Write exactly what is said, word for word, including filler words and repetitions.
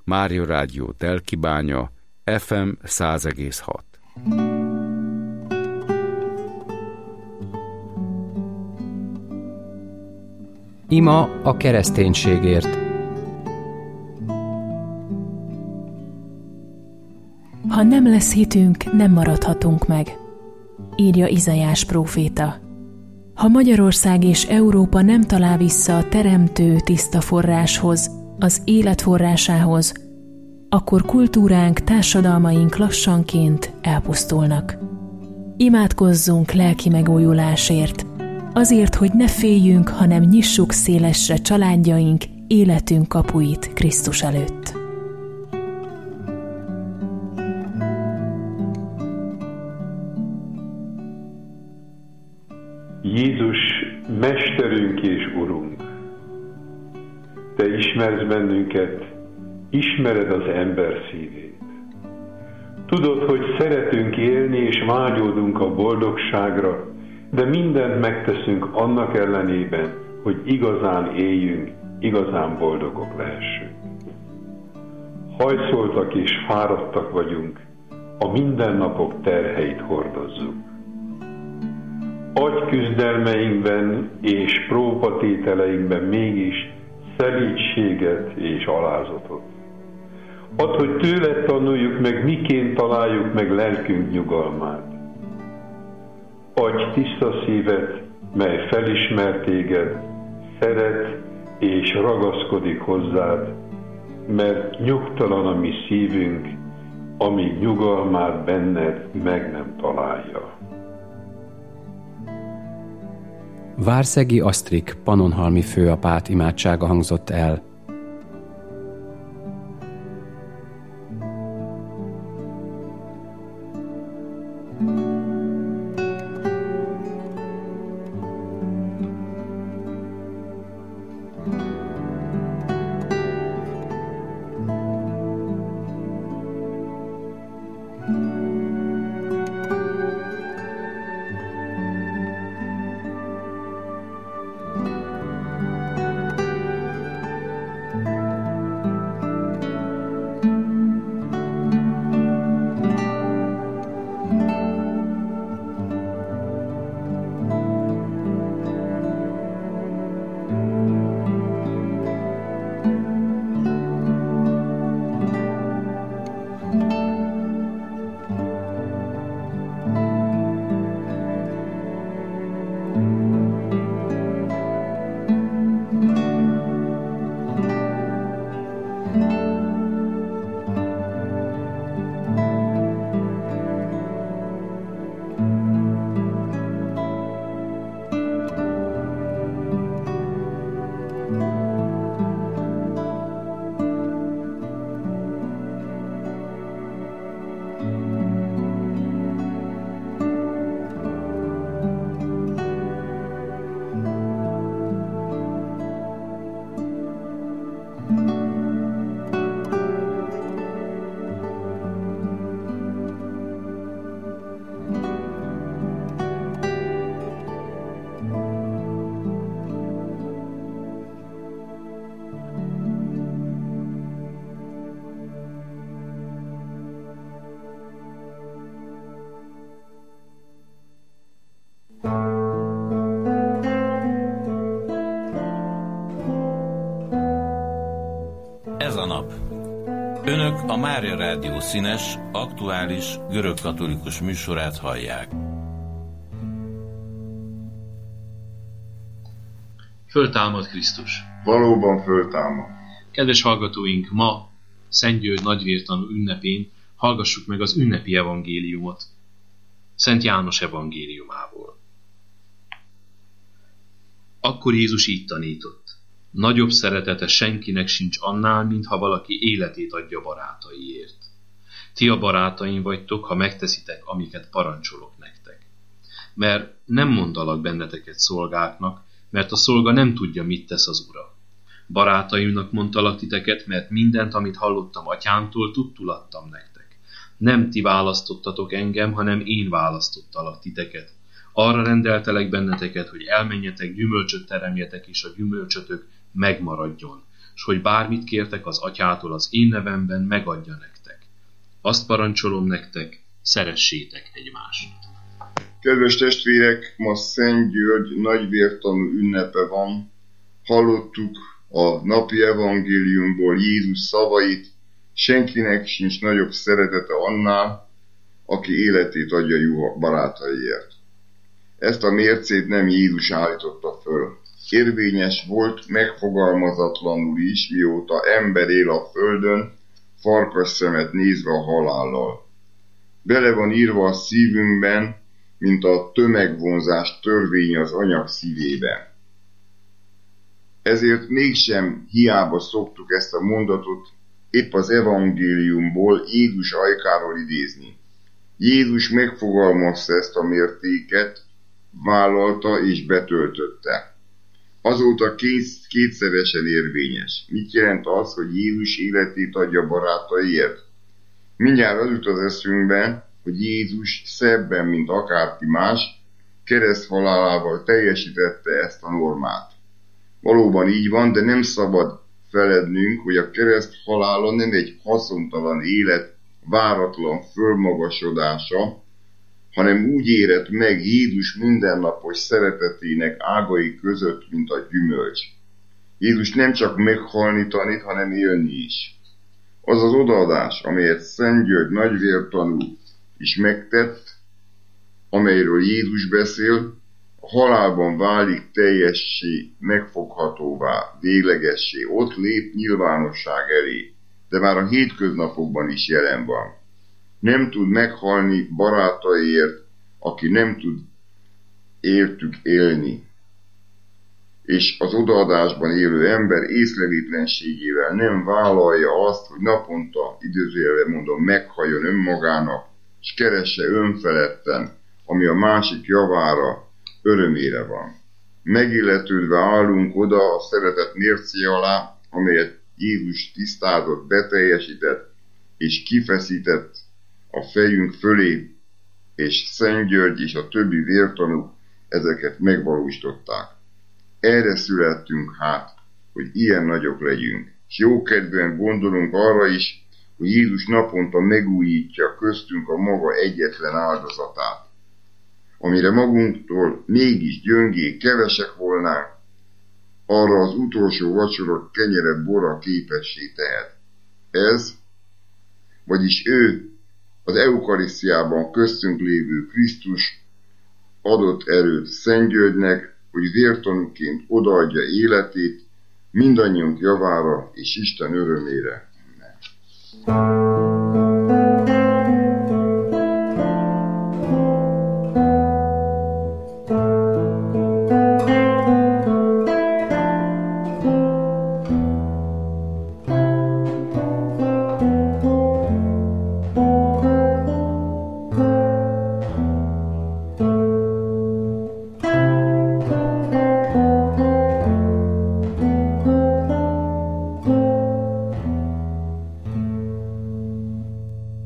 Mária Rádió Telkibánya, ef em száz egész hat. Ima a kereszténységért. Ha nem lesz hitünk, nem maradhatunk meg, írja Izaiás próféta. Ha Magyarország és Európa nem talál vissza a teremtő tiszta forráshoz, az élet forrásához, akkor kultúránk, társadalmaink lassanként elpusztulnak. Imádkozzunk lelki megújulásért, azért, hogy ne féljünk, hanem nyissuk szélesre családjaink, életünk kapuit Krisztus előtt. Jézus, Mesterünk és Urunk, Te ismersz bennünket, ismered az ember szívét. Tudod, hogy szeretünk élni és vágyódunk a boldogságra, de mindent megteszünk annak ellenében, hogy igazán éljünk, igazán boldogok lehessünk. Hajszoltak és fáradtak vagyunk, a mindennapok terheit hordozzuk. Agyküzdelmeinkben és próbatételeinkben mégis szelídséget és alázatot. Add, hogy tőled tanuljuk meg, miként találjuk meg lelkünk nyugalmát. Adj tiszta szívet, mely felismer téged, szeret és ragaszkodik hozzád, mert nyugtalan a mi szívünk, amíg nyugalmát benned meg nem találja. Várszegi Asztrik pannonhalmi főapát imádsága hangzott el. Ez a nap. Önök a Mária Rádió színes, aktuális, görögkatolikus műsorát hallják. Föltámad Krisztus. Valóban föltámad. Kedves hallgatóink, ma Szent György nagyvértanú ünnepén hallgassuk meg az ünnepi evangéliumot Szent János evangéliumából. Akkor Jézus így tanított. Nagyobb szeretete senkinek sincs annál, mintha valaki életét adja barátaiért. Ti a barátaim vagytok, ha megteszitek, amiket parancsolok nektek. Mert nem mondalak benneteket szolgáknak, mert a szolga nem tudja, mit tesz az ura. Barátaimnak mondtalak titeket, mert mindent, amit hallottam atyámtól, tudtul adtam nektek. Nem ti választottatok engem, hanem én választottalak titeket. Arra rendeltelek benneteket, hogy elmenjetek, gyümölcsöt teremjetek, és a gyümölcsötök megmaradjon. s hogy bármit kértek az atyától az én nevemben, megadja nektek. Azt parancsolom nektek, szeressétek egymást. Kedves testvérek, ma Szent György nagyvértanú ünnepe van. Hallottuk a napi evangéliumból Jézus szavait, senkinek sincs nagyobb szeretete annál, aki életét adja jó barátaiért. Ezt a mércét nem Jézus állította föl. Érvényes volt megfogalmazatlanul is, mióta ember él a földön, farkas szemet nézve a halállal. Bele van írva a szívünkben, mint a tömegvonzás törvénye az anyag szívébe. Ezért mégsem hiába szoktuk ezt a mondatot épp az evangéliumból, Jézus ajkáról idézni. Jézus megfogalmazta ezt a mértéket, vállalta és betöltötte. Azóta kész, kétszeresen érvényes. Mit jelent az, hogy Jézus életét adja barátaiért? Mindjárt az jut az eszünkbe, hogy Jézus szebben, mint akárki más, kereszthalálával teljesítette ezt a normát. Valóban így van, de nem szabad felednünk, hogy a kereszthalála nem egy haszontalan élet váratlan fölmagasodása, hanem úgy érett meg Jézus mindennapos szeretetének ágai között, mint a gyümölcs. Jézus nem csak meghalni tanít, hanem élni is. Az az odaadás, amelyet Szent György nagyvértanú is megtett, amelyről Jézus beszél, a halálban válik teljessé, megfoghatóvá, véglegessé, ott lép nyilvánosság elé, de már a hétköznapokban is jelen van. Nem tud meghalni barátaiért, aki nem tud értük élni. És az odaadásban élő ember észrevétlenségével nem vállalja azt, hogy naponta, idézőjelben mondom, meghalljon önmagának, és keresse önfeledten, ami a másik javára, örömére van. Megilletődve állunk oda a szeretet mércé alá, amelyet Jézus tisztázott, beteljesített és kifeszített a fejünk fölé, és Szent György és a többi vértanúk ezeket megvalósították. Erre születtünk hát, hogy ilyen nagyok legyünk, és jókedvűen gondolunk arra is, hogy Jézus naponta megújítja köztünk a maga egyetlen áldozatát, amire magunktól mégis gyöngék, kevesek volnánk, arra az utolsó vacsora kenyere bora képessé tehet. Ez, vagyis ő, az eukarisztiában köztünk lévő Krisztus adott erőt Szent Györgynek, hogy vértanúként odaadja életét mindannyiunk javára és Isten örömére. Amen.